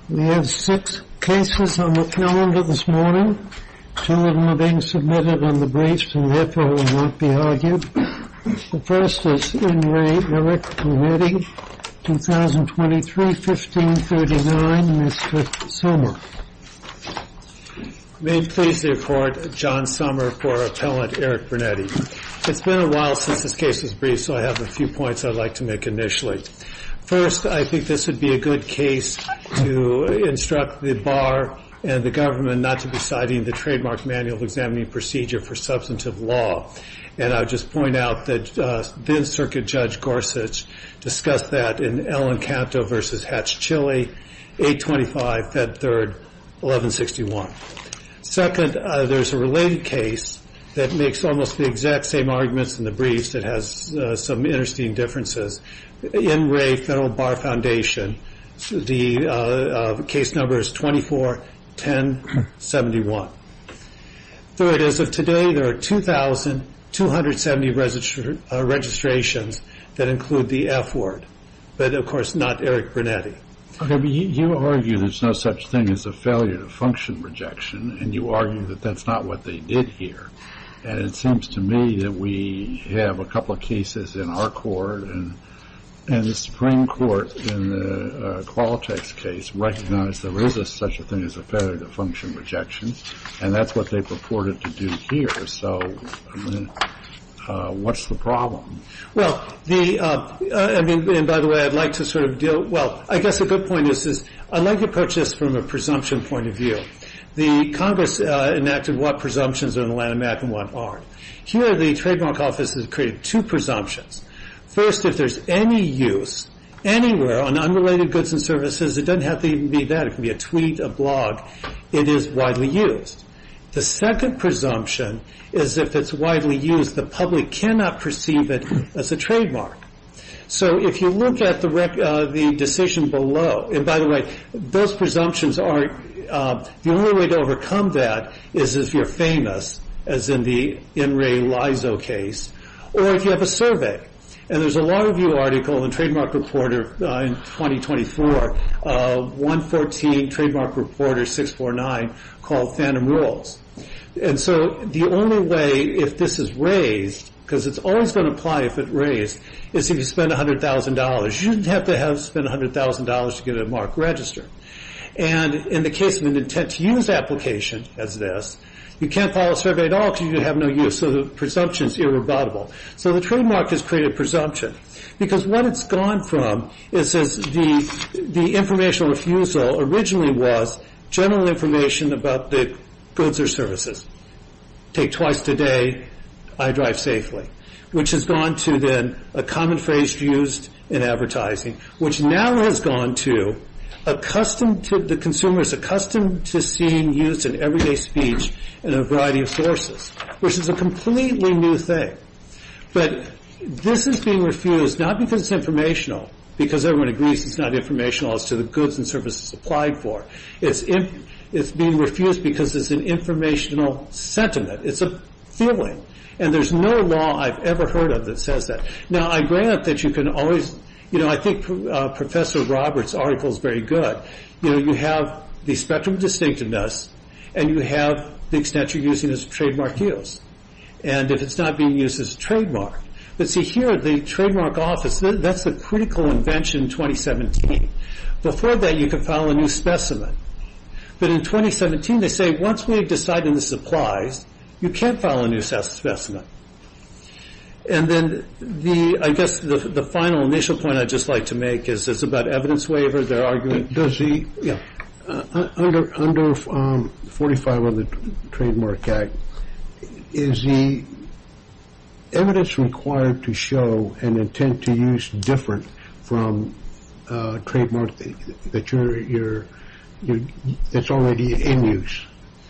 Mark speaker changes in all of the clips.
Speaker 1: We have 6 cases on the calendar this morning. 2 of them are being submitted on the briefs and therefore will not be argued. The first is In Re Eric Brunetti, 2023-1539, Mr. Sommer.
Speaker 2: May it please the Court, John Sommer for Appellant Eric Brunetti. It's been a while since this case was briefed, so I have a few points I'd like to make initially. First, I think this would be a good case to instruct the bar and the government not to be citing the Trademark Manual of Examining Procedure for substantive law. And I would just point out that then Circuit Judge Gorsuch discussed that in El Encanto versus Hatch Chile, 825 Fed 3rd, 1161. Second, there's a related case that makes almost the exact same arguments in the briefs that has some interesting differences. In Re Federal Bar Foundation, the case number is 24-1071. Third, as of today, there are 2,270 registrations that include the F word, but of course not Eric Brunetti.
Speaker 3: Okay, but you argue there's no such thing as a failure to function rejection, and you argue that that's not what they did here. And it seems to me that we have a couple of cases in our court and the Supreme Court in the Qualitex case recognized there is such a thing as a failure to function rejection, and that's what they purported to do here. So, what's the problem?
Speaker 2: Well, and by the way, I'd like to sort of I guess a good point is I'd like to approach this from a presumption point of view. The Congress enacted what presumptions are in the Lanham Act and what aren't. Here, the Trademark Office has created 2 presumptions. First, if there's any use anywhere on unrelated goods and services, it doesn't have to even be that. It can be a tweet, a blog. It is widely used. The second presumption is if it's widely used, the public cannot perceive it as a trademark. So if you look at the decision below, and by the way, those presumptions are the only way to overcome that is if you're famous, as in the In Re Lizo case, or if you have a survey. And there's a law review article in Trademark Reporter in 2024, 114 Trademark Reporter 649, called Phantom Rules. And so the only way, if this is raised, because it's always going to apply if it's raised, is if you spend $100,000. You shouldn't have to spend $100,000 to get a mark registered. And in the case of an intent-to-use application, as this, you can't file a survey at all because you have no use. So the presumption is irrebuttable. So the trademark has created presumption. Because what it's gone from is the informational refusal originally was general information about the goods or services. Take twice today, I drive safely. Which has gone to then a common phrase used in advertising, which now has gone to the consumer is accustomed to seeing used in everyday speech in a variety of sources, which is a completely new thing. But this is being refused not because it's informational, because everyone agrees it's not informational as to the goods and services applied for. It's being refused because it's an informational sentiment. It's a feeling. And there's no law I've ever heard of that says that. Now, I grant that you can always, I think Professor Roberts' article is very good. You have the spectrum of distinctiveness, and you have the extent you're using as a trademark use. And if it's not being used as a trademark. But see, here, the Trademark Office, that's the critical invention in 2017. Before that, you could file a new specimen. But in 2017, they say, once we've decided this applies, you can't file a new specimen. And then I guess the final initial point I'd just like to make is it's about evidence waiver. They're arguing.
Speaker 1: Does under 45 of the Trademark Act, is the evidence required to show an intent to use different from trademark that that's already in use?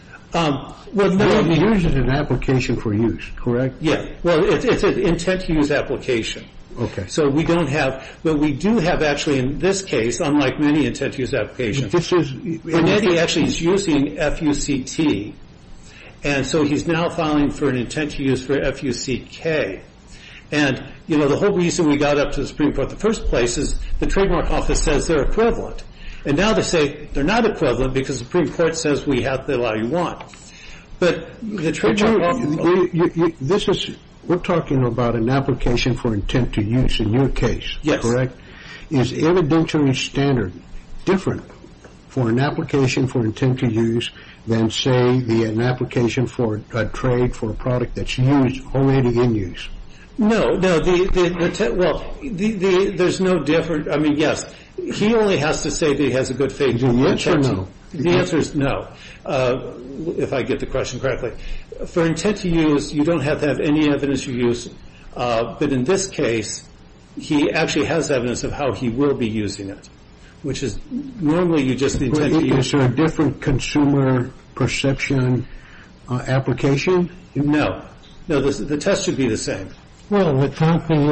Speaker 1: Yours is an application for use, correct?
Speaker 2: Yeah. Well, it's an intent-to-use application.
Speaker 1: Okay.
Speaker 2: So we don't have, but we do have actually in this case, unlike many intent-to-use applications, Brunetti actually is using FUCT, and so he's now filing for an intent-to-use for FUCK. And, the whole reason we got up to the Supreme Court in the first place is the Trademark Office says they're equivalent. And now they say they're not equivalent because the Supreme Court says we have to allow you one. But the trademark...
Speaker 1: We're talking about an application for intent to use in your case,
Speaker 2: yes.
Speaker 1: Correct? Is evidentiary standard different for an application for intent to use than, say, an application for a trade for a product that's used, already in use?
Speaker 2: No. There's no different. I mean, yes, he only has to say that he has a good faith.
Speaker 1: Yes or no?
Speaker 2: The answer is no, if I get the question correctly. For intent to use, you don't have to have any evidence of use, but in this case, he actually has evidence of how he will be using it, which is normally you just intend to use.
Speaker 1: Is there a different consumer perception application?
Speaker 2: No, the test should be the same.
Speaker 4: Well, it can't be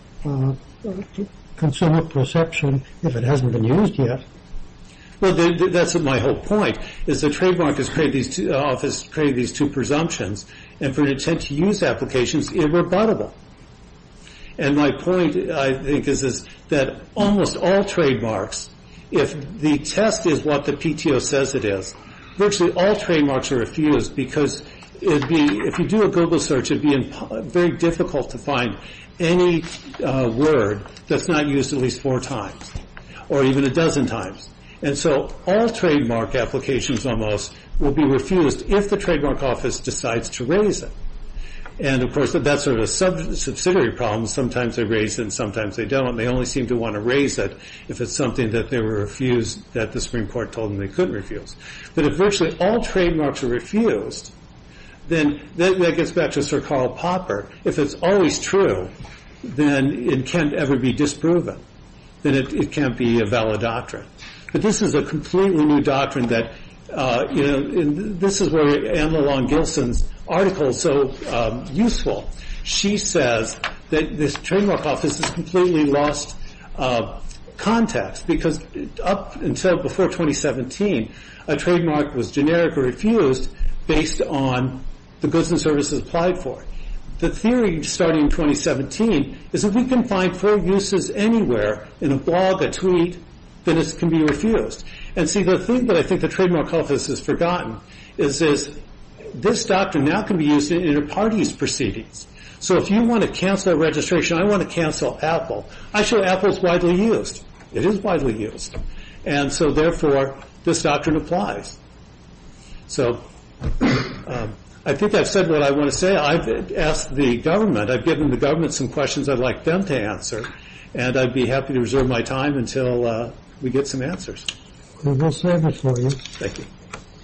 Speaker 4: consumer perception if it hasn't been used yet.
Speaker 2: Well, that's my whole point, is the trademark has created these two presumptions, and for an intent to use applications, irrebuttable. And my point, I think, is that almost all trademarks, if the test is what the PTO says it is, virtually all trademarks are refused because if you do a Google search, it'd be very difficult to find any word that's not used at least 4 times, or even a dozen times. And so all trademark applications almost will be refused if the Trademark Office decides to raise it. And, of course, that's sort of a subsidiary problem. Sometimes they raise it and sometimes they don't. They only seem to want to raise it if it's something that they were refused, that the Supreme Court told them they couldn't refuse. But if virtually all trademarks are refused, then that gets back to Sir Karl Popper. If it's always true, then it can't ever be disproven. Then it can't be a valid doctrine. But this is a completely new doctrine that, and this is where Anne Lalonde Gilson's article is so useful. She says that this Trademark Office has completely lost context because up until before 2017, a trademark was generic or refused based on the goods and services applied for. The theory starting in 2017 is if we can find 4 uses anywhere in a blog, a tweet, then it can be refused. And see, the thing that I think the Trademark Office has forgotten is this doctrine now can be used in inter-parties proceedings. So if you want to cancel a registration, I want to cancel Apple. I show Apple is widely used. It is widely used. And so, therefore, this doctrine applies. So I think I've said what I want to say. I've asked the government. I've given the government some questions I'd like them to answer. And I'd be happy to reserve my time until we get some answers.
Speaker 4: We will save it for you.
Speaker 2: Thank you.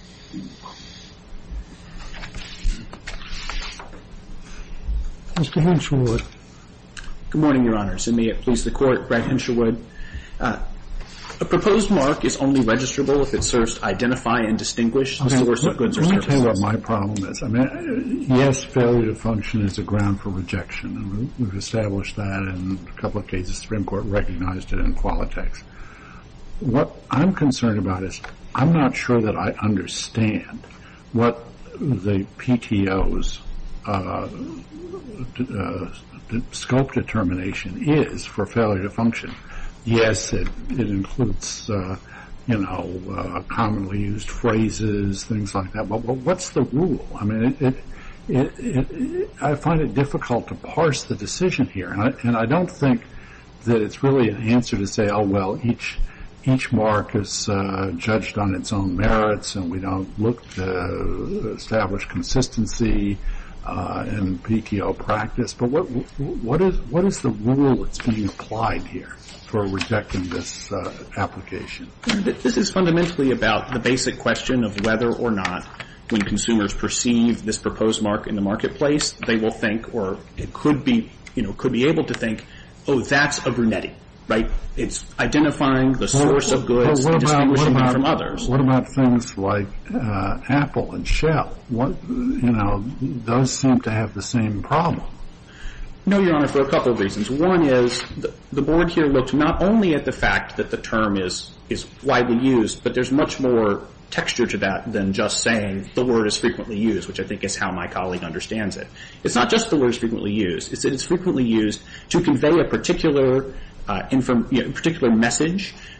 Speaker 4: Mr. Hinshelwood.
Speaker 5: Good morning, Your Honors, and may it please the Court, Brad Hinshelwood. A proposed mark is only registrable if it serves to identify and distinguish the source of goods or services.
Speaker 3: Let me tell you what my problem is. I mean, yes, failure to function is a ground for rejection, and we've established that in a couple of cases. The Supreme Court recognized it in Qualitex. What I'm concerned about is I'm not sure that I understand what the PTO's scope determination is for failure to function. Yes, it includes, commonly used phrases, things like that. But what's the rule? I mean, I find it difficult to parse the decision here, and I don't think that it's really an answer to say, oh well, each mark is judged on its own merits, and we don't look to establish consistency in PTO practice. But what is the rule that's being applied here for rejecting this application?
Speaker 5: This is fundamentally about the basic question of whether or not, when consumers perceive this proposed mark in the marketplace, they will think, or it could be able to think, oh, that's a Brunetti, right? It's identifying the source of goods and distinguishing them from others.
Speaker 3: What about things like Apple and Shell? Those seem to have the same problem.
Speaker 5: No, Your Honor, for a couple of reasons. One is the Board here looked not only at the fact that the term is widely used, but there's much more texture to that than just saying the word is frequently used, which I think is how my colleague understands it. It's not just the word is frequently used. It's that it's frequently used to convey a particular particular message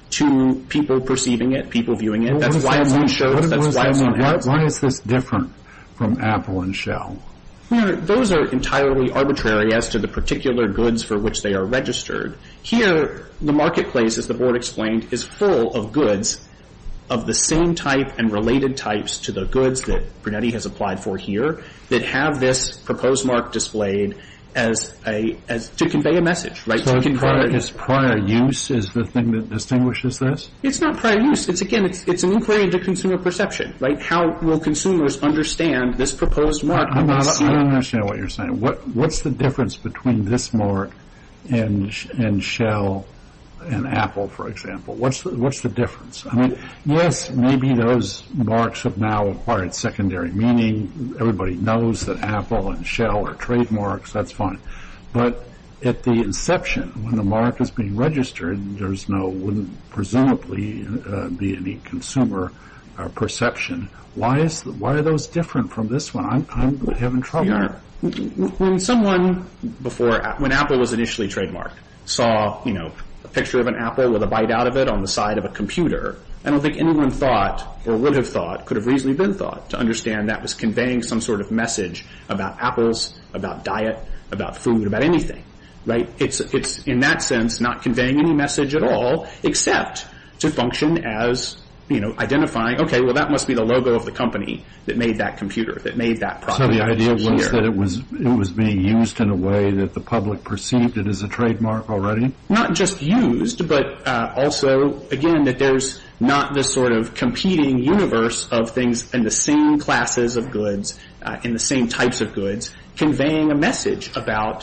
Speaker 5: to people perceiving it, people viewing it. That's why it's on shirts. That's why it's on ads.
Speaker 3: Why is this different from Apple and Shell?
Speaker 5: Those are entirely arbitrary as to the particular goods for which they are registered. Here, the marketplace, as the board explained, is full of goods of the same type and related types to the goods that Brunetti has applied for here that have this proposed mark displayed as to convey a message, right?
Speaker 3: So it's prior use is the thing that distinguishes this?
Speaker 5: It's not prior use. It's an inquiry into consumer perception, right? How will consumers understand this proposed mark?
Speaker 3: I don't understand what you're saying. What's the difference between this mark and Shell and Apple, for example? What's the difference? I mean, yes, maybe those marks have now acquired secondary meaning. Everybody knows that Apple and Shell are trademarks. That's fine. But at the inception, when the mark is being registered, wouldn't presumably be any consumer perception. Why are those different from this one? I'm having trouble.
Speaker 5: When when Apple was initially trademarked, saw, a picture of an apple with a bite out of it on the side of a computer, I don't think anyone thought, or would have thought, could have reasonably been thought, to understand that was conveying some sort of message about apples, about diet, about food, about anything, right? It's in that sense not conveying any message at all, except to function as, identifying, okay, well, that must be the logo of the company that made that computer, that made that product.
Speaker 3: So the idea was that it was being used in a way that the public perceived it as a trademark already?
Speaker 5: Not just used, but also, again, that there's not this sort of competing universe of things in the same classes of goods, in the same types of goods, conveying a message about,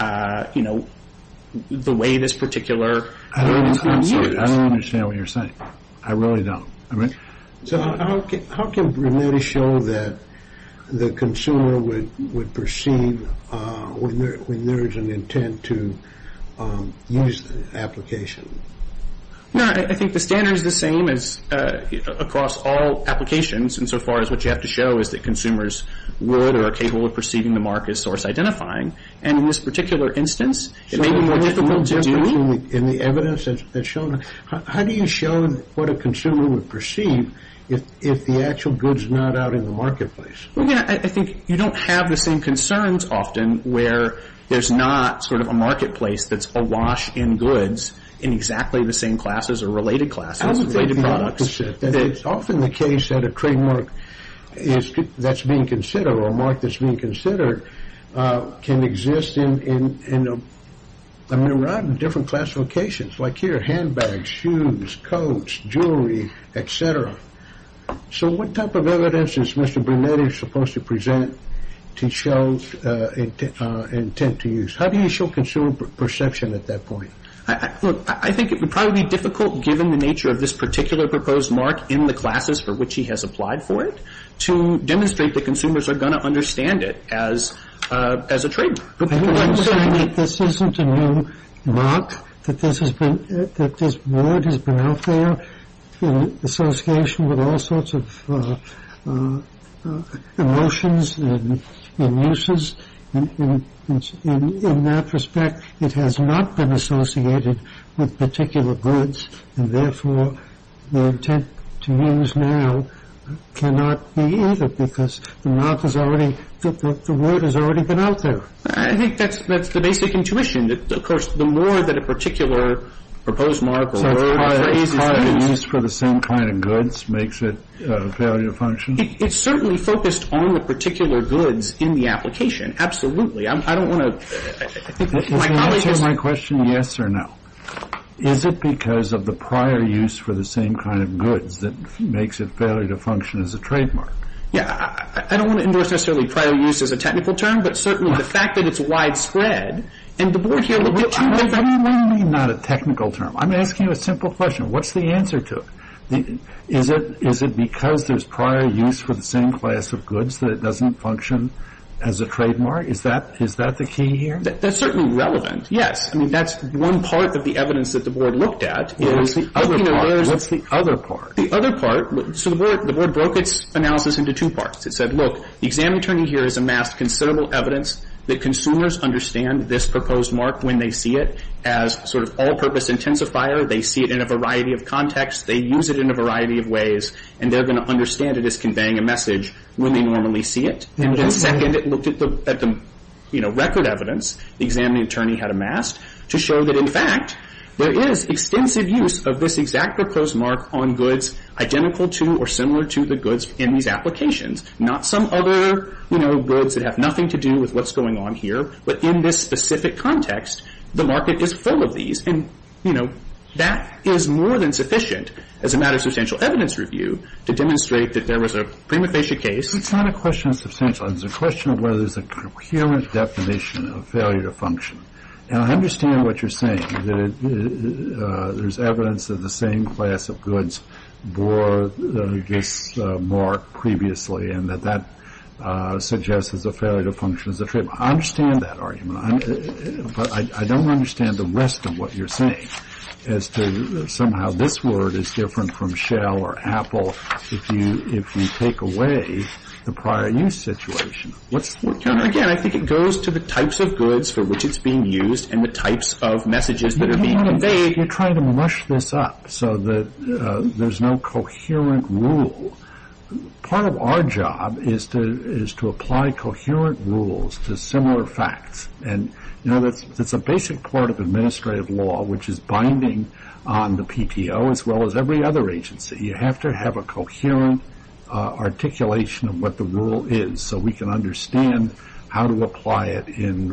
Speaker 5: the way this particular word is being used.
Speaker 3: I don't understand what you're saying. I really don't.
Speaker 1: So how can Brunetti show that the consumer would perceive when there is an intent to use the application?
Speaker 5: No, I think the standard is the same as across all applications, insofar as what you have to show is that consumers would or are capable of perceiving the mark as source identifying. And in this particular instance, it may be more difficult to do.
Speaker 1: In the evidence that's shown, how do you show what a consumer would perceive if the actual good's not out in the marketplace?
Speaker 5: Well, again, I think you don't have the same concerns often where there's not sort of a marketplace that's awash in goods in exactly the same classes or related classes, related products.
Speaker 1: It's often the case that a trademark that's being considered, or a mark that's being considered, can exist in a myriad of different classifications. Like here, handbags, shoes, coats, jewelry, etc. So what type of evidence is Mr. Brunetti supposed to present to show intent to use? How do you show consumer perception at that point?
Speaker 5: I think it would probably be difficult, given the nature of this particular proposed mark in the classes for which he has applied for it, to demonstrate that consumers are going to understand it as a trademark.
Speaker 4: But I'm saying that this isn't a new mark, that this word has been out there in association with all sorts of emotions and uses. In that respect, it has not been associated with particular goods, and therefore the intent to use now cannot be either, because the mark is already, the word has already been out there.
Speaker 5: I think that's the basic intuition. That, of course, the more that a particular proposed mark or word or phrase is
Speaker 3: used for the same kind of goods makes it failure to function?
Speaker 5: It's certainly focused on the particular goods in the application. Absolutely. I don't want to. I think
Speaker 3: my question yes or no? Is it because of the prior use for the same kind of goods that makes it failure to function as a trademark?
Speaker 5: Yeah, I don't want to endorse necessarily prior use as a technical term, but certainly the fact that it's widespread. And the board here looked at two different.
Speaker 3: What do you mean not a technical term? I'm asking you a simple question. What's the answer to it? Is it because there's prior use for the same class of goods that it doesn't function as a trademark? Is that the key here?
Speaker 5: That's certainly relevant. Yes. I mean, that's one part of the evidence that the board looked at.
Speaker 3: What's the other part? What's the other part?
Speaker 5: The other part. So the board broke its analysis into two parts. It said, look, the examining attorney here has amassed considerable evidence that consumers understand this proposed mark when they see it as sort of all-purpose intensifier. They see it in a variety of contexts. They use it in a variety of ways, and they're going to understand it as conveying a message when they normally see it. And then second, it looked at the record evidence the examining attorney had amassed to show that, in fact, there is extensive use of this exact proposed mark on goods identical to or similar to the goods in these applications, not some other, goods that have nothing to do with what's going on here, but in this specific context, the market is full of these. And, that is more than sufficient as a matter of substantial evidence review to demonstrate that there was a prima facie case.
Speaker 3: It's not a question of substantial evidence. It's a question of whether there's a coherent definition of failure to function. And I understand what you're saying, that there's evidence that the same class of goods bore this mark previously, and that suggests as a failure to function as a trademark. I understand that argument, but I don't understand the rest of what you're saying as to somehow this word is different from Shell or Apple if you take away the prior use situation.
Speaker 5: Again, I think it goes to the types of goods for which it's being used and the types of messages that are being conveyed.
Speaker 3: You're trying to mush this up so that there's no coherent rule. Part of our job is to apply coherent rules to similar facts. And, that's a basic part of administrative law, which is binding on the PTO as well as every other agency. You have to have a coherent articulation of what the rule is so we can understand how to apply it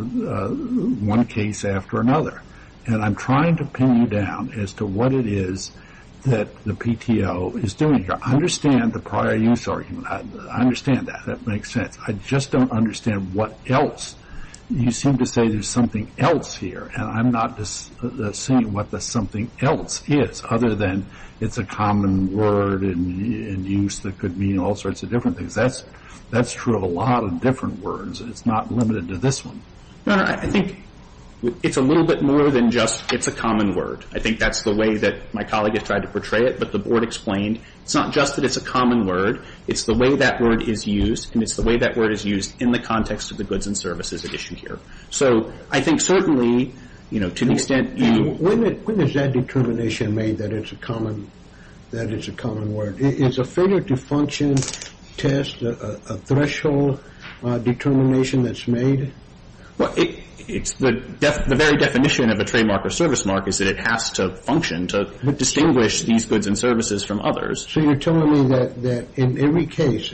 Speaker 3: in one case after another. And I'm trying to pin you down as to what it is that the PTO is doing here. I understand the prior use argument. I understand that. That makes sense. I just don't understand what else. You seem to say there's something else here, and I'm not seeing what the something else is, other than it's a common word in use that could mean all sorts of different things. That's true of a lot of different words. It's not limited to this one.
Speaker 5: No, I think it's a little bit more than just it's a common word. I think that's the way that my colleague has tried to portray it, but the board explained it's not just that it's a common word, it's the way that word is used, and it's the way that word is used in the context of the goods and services at issue here. So I think certainly, to the extent you...
Speaker 1: When is that determination made that it's a common word? Is a failure to function test a threshold determination that's made?
Speaker 5: Well, it's the very definition of a trademark or service mark is that it has to function to distinguish these goods and services from others.
Speaker 1: So you're telling me that in every case,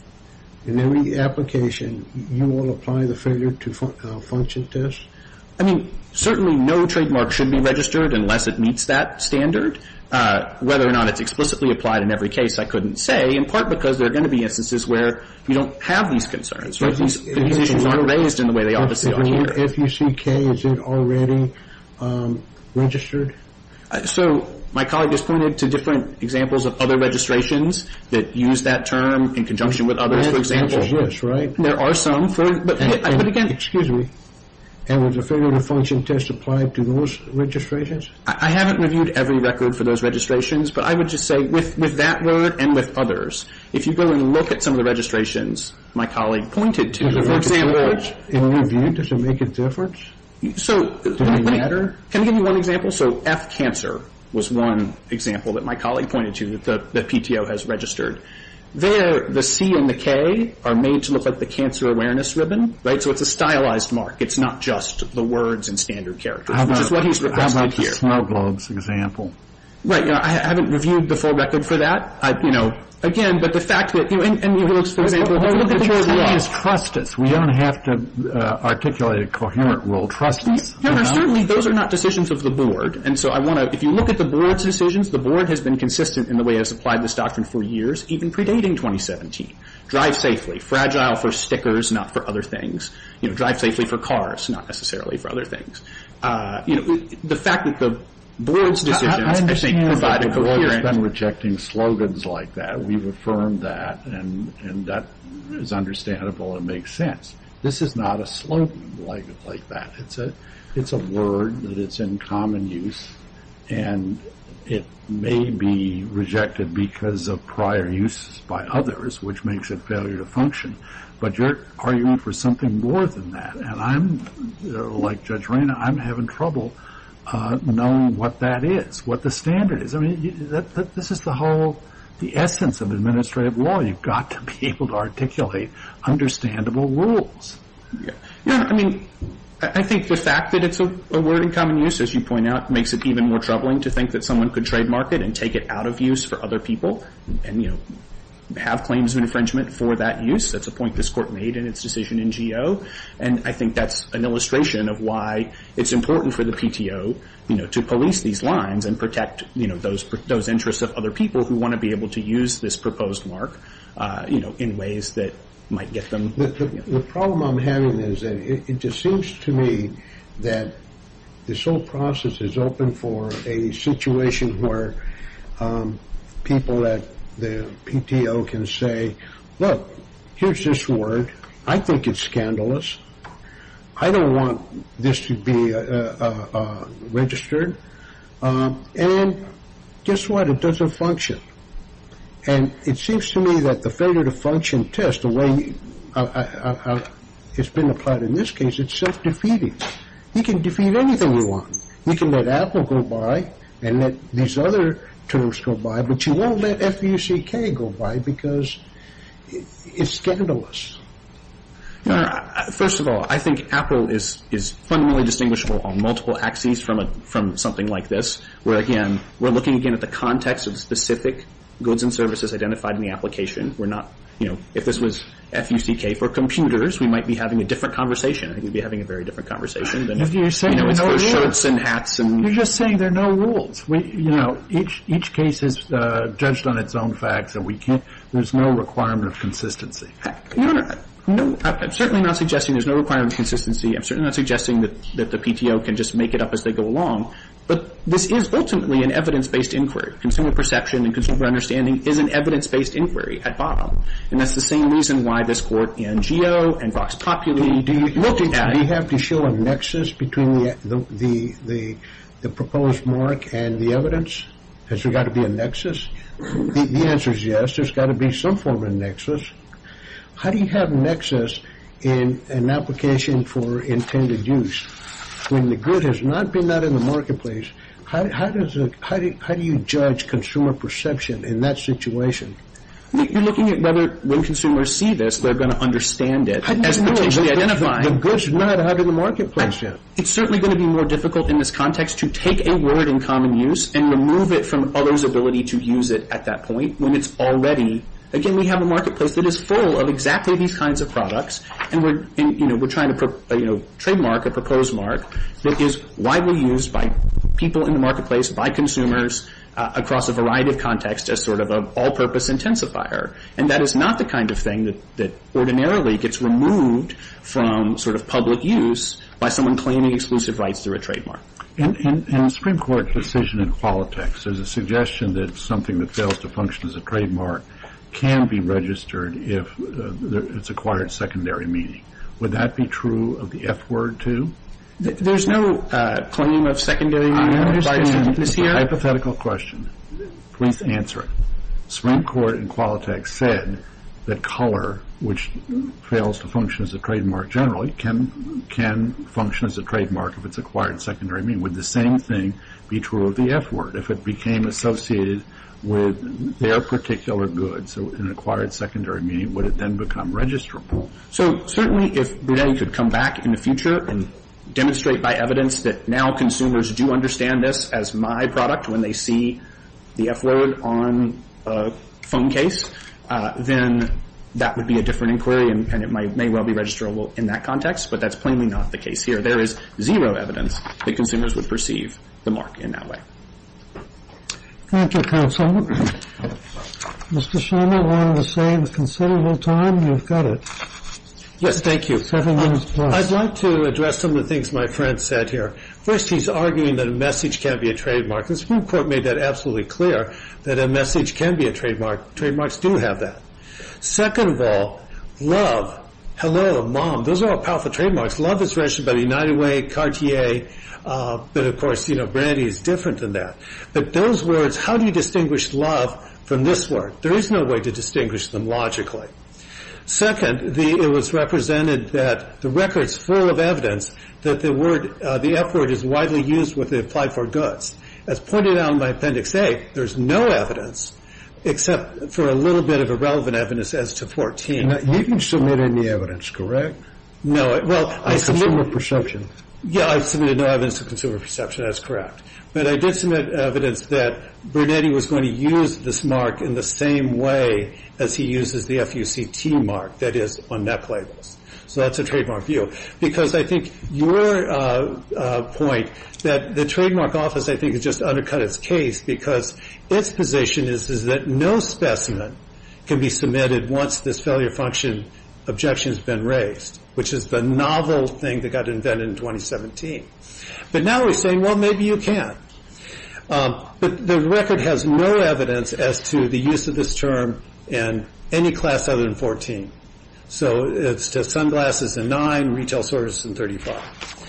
Speaker 1: in every application, you will apply the failure to function test?
Speaker 5: I mean, certainly no trademark should be registered unless it meets that standard. Whether or not it's explicitly applied in every case, I couldn't say, in part because there are going to be instances where you don't have these concerns. Right? These issues aren't raised in the way they obviously are here.
Speaker 1: FUCK, is it already registered?
Speaker 5: So my colleague has pointed to different examples of other registrations that use that term in conjunction with others, for example.
Speaker 1: Yes, right?
Speaker 5: There are some, but again...
Speaker 1: Excuse me. And was a failure to function test applied to those registrations?
Speaker 5: I haven't reviewed every record for those registrations, but I would just say with that word and with others, if you go and look at some of the registrations my colleague pointed to, for example...
Speaker 1: In your view, does it make a difference?
Speaker 5: So,
Speaker 1: does it matter?
Speaker 5: Can I give you one example? So F-cancer was one example that my colleague pointed to that the PTO has registered. There, the C and the K are made to look like the cancer awareness ribbon, right? So it's a stylized mark. It's not just the words in standard characters, which is what he's requested here.
Speaker 3: How about the snow globes example?
Speaker 5: Right. I haven't reviewed the full record for that. Again, but the fact that, and you look, for example, look at the word law.
Speaker 3: Trust us. We don't have to articulate a coherent rule. Trust us.
Speaker 5: Certainly those are not decisions of the board. And so if you look at the board's decisions, the board has been consistent in the way it has applied this doctrine for years, even predating 2017. Drive safely. Fragile for stickers, not for other things. Drive safely for cars, not necessarily for other things. The fact that the board's decisions, I think, provide a coherent...
Speaker 3: The board has been rejecting slogans like that. We've affirmed that, and that is understandable and makes sense. This is not a slogan like that. It's a word that it's in common use, and it may be rejected because of prior use by others, which makes it failure to function. But you're arguing for something more than that. And I'm, like Judge Reyna, I'm having trouble knowing what that is, what the standard is. I mean, this is the essence of administrative law. You've got to be able to articulate understandable rules.
Speaker 5: Yeah, I mean, I think the fact that it's a word in common use, as you point out, makes it even more troubling to think that someone could trademark it and take it out of use for other people and, have claims of infringement for that use. That's a point this Court made in its decision in GO. And I think that's an illustration of why it's important for the PTO, to police these lines and protect, those interests of other people who want to be able to use this proposed mark, in ways that might get them.
Speaker 1: The problem I'm having is that it just seems to me that this whole process is open for a situation where people at the PTO can say, look, here's this word. I think it's scandalous. I don't want this to be registered. And guess what? It doesn't function. And it seems to me that the failure to function test, the way it's been applied in this case, it's self-defeating. You can defeat anything you want. You can let Apple go by and let these other terms go by, but you won't let FUCK go by because it's scandalous.
Speaker 5: First of all, I think Apple is fundamentally distinguishable on multiple axes from something like this, where again we're looking again at the context of the specific goods and services identified in the application. We're not, if this was FUCK for computers, we might be having a different conversation. I think we'd be having a very different conversation than if
Speaker 3: you're saying
Speaker 5: it's
Speaker 3: no
Speaker 5: for shirts and hats and.
Speaker 3: You're just saying there are no rules. Each case is judged on its own facts, and we can't. There's no requirement of consistency.
Speaker 5: No, I'm certainly not suggesting there's no requirement of consistency. I'm certainly not suggesting that the PTO can just make it up as they go along. But this is ultimately an evidence-based inquiry. Consumer perception and consumer understanding is an evidence-based inquiry at bottom. And that's the same reason why this Court in GEO and Vox Populi looked at.
Speaker 1: Do you have to show a nexus between the proposed mark and the evidence? Has there got to be a nexus? The answer is yes. There's got to be some form of nexus. How do you have nexus in an application for intended use? When the good has not been out in the marketplace, how do you judge consumer perception in that situation?
Speaker 5: You're looking at whether when consumers see this, they're going to understand it as potentially identifying.
Speaker 1: The good's not out in the marketplace yet.
Speaker 5: It's certainly going to be more difficult in this context to take a word in common use and remove it from others' ability to use it at that point when it's already. Again, we have a marketplace that is full of exactly these kinds of products, and we're trying to trademark a proposed mark that is widely used by people in the marketplace, by consumers across a variety of contexts as sort of an all-purpose intensifier. And that is not the kind of thing that ordinarily gets removed from sort of public use by someone claiming exclusive rights through a trademark.
Speaker 3: In the Supreme Court decision in Qualitex, there's a suggestion that something that fails to function as a trademark can be registered if it's acquired secondary meaning. Would that be true of the F word, too?
Speaker 5: There's no claim of secondary meaning.
Speaker 3: I understand. It's a hypothetical question. Please answer it. Supreme Court in Qualitex said that color, which fails to function as a trademark generally, can function as a trademark if it's acquired secondary meaning. Would the same thing be true of the F word? If it became associated with their particular goods, so an acquired secondary meaning, would it then become registrable?
Speaker 5: So certainly if Brunetti could come back in the future and demonstrate by evidence that now consumers do understand this as my product when they see the F word on a phone case, then that would be a different inquiry and it may well be registrable in that context, but that's plainly not the case here. There is zero evidence that consumers would perceive the mark in that way.
Speaker 4: Thank you, Counsel. Mr. Sharma wanted to save considerable time. You've got it.
Speaker 2: Yes, thank you.
Speaker 4: 7 minutes plus.
Speaker 2: I'd like to address some of the things my friend said here. First, he's arguing that a message can be a trademark. The Supreme Court made that absolutely clear, that a message can be a trademark. Trademarks do have that. Second of all, love hello, mom, those are all powerful trademarks. Love is registered by the United Way, Cartier, but of course, Brunetti is different than that. But those words, how do you distinguish love from this word? There is no way to distinguish them logically. Second, it was represented that the record's full of evidence that the F word is widely used with the applied for goods. As pointed out in my Appendix A, there's no evidence except for a little bit of irrelevant evidence as to 14.
Speaker 1: Now, you didn't submit any evidence, correct?
Speaker 2: No. Well, I submitted
Speaker 1: consumer perception.
Speaker 2: Yeah, I submitted no evidence of consumer perception. That's correct. But I did submit evidence that Brunetti was going to use this mark in the same way as he uses the FUCT mark, that is, on neck labels. So that's a trademark view. Because I think your point that the trademark office, I think, has just undercut its case because its position is that no specimen can be submitted once this failure function objection has been raised, which is the novel thing that got invented in 2017. But now we're saying, well, maybe you can. But the record has no evidence as to the use of this term in any class other than 14. So it's to sunglasses in 9, retail services in 35.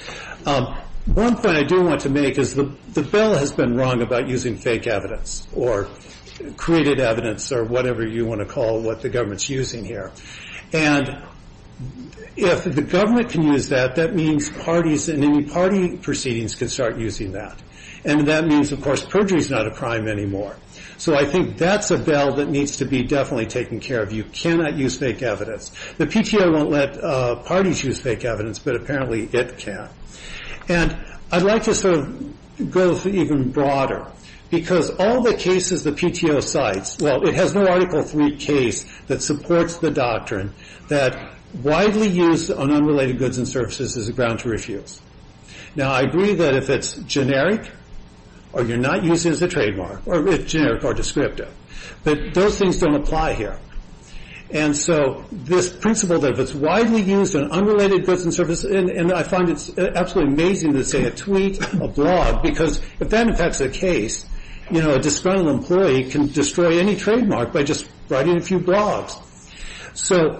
Speaker 2: One point I do want to make is the bill has been wrong about using fake evidence or created evidence or whatever you want to call what the government's using here. And if the government can use that, that means parties in any party proceedings can start using that. And that means, of course, perjury is not a crime anymore. So I think that's a bell that needs to be definitely taken care of. You cannot use fake evidence. The PTO won't let parties use fake evidence, but apparently it can. And I'd like to sort of go even broader, because all the cases the PTO cites, well, it has no Article III case that supports the doctrine that widely used on unrelated goods and services is a ground to refuse. Now, I agree that if it's generic or you're not using it as a trademark, or it's generic or descriptive, but those things don't apply here. And so this principle that if it's widely used on unrelated goods and services, and I find it's absolutely amazing to say a tweet, a blog, because if that in fact is the case, a disgruntled employee can destroy any trademark by just writing a few blogs. So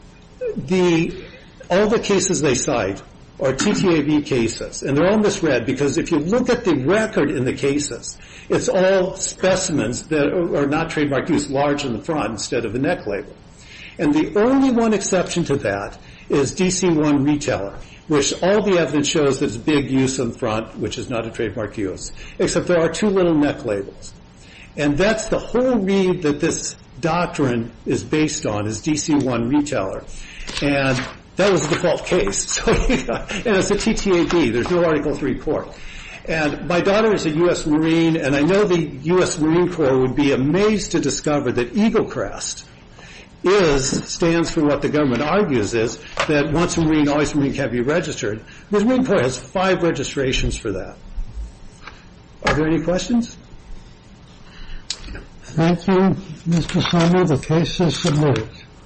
Speaker 2: all the cases they cite are TTAB cases, and they're all misread because if you look at the record in the cases, it's all specimens that are not trademark use, large in the front instead of a neck label. And the only one exception to that is DC1 Retailer, which all the evidence shows that it's big use in front, which is not a trademark use, except there are 2 little neck labels. And that's the whole read that this doctrine is based on, is DC1 Retailer. And that was the default case. So, and it's a TTAB. There's no Article III court. And my daughter is a U.S. Marine, and I know the U.S. Marine Corps would be amazed to discover that Eagle Crest stands for what the government argues is that once a Marine, always a Marine can't be registered. The Marine Corps has 5 registrations for that. Are there any questions?
Speaker 4: Thank you, Mr. Sommer. The case is submitted.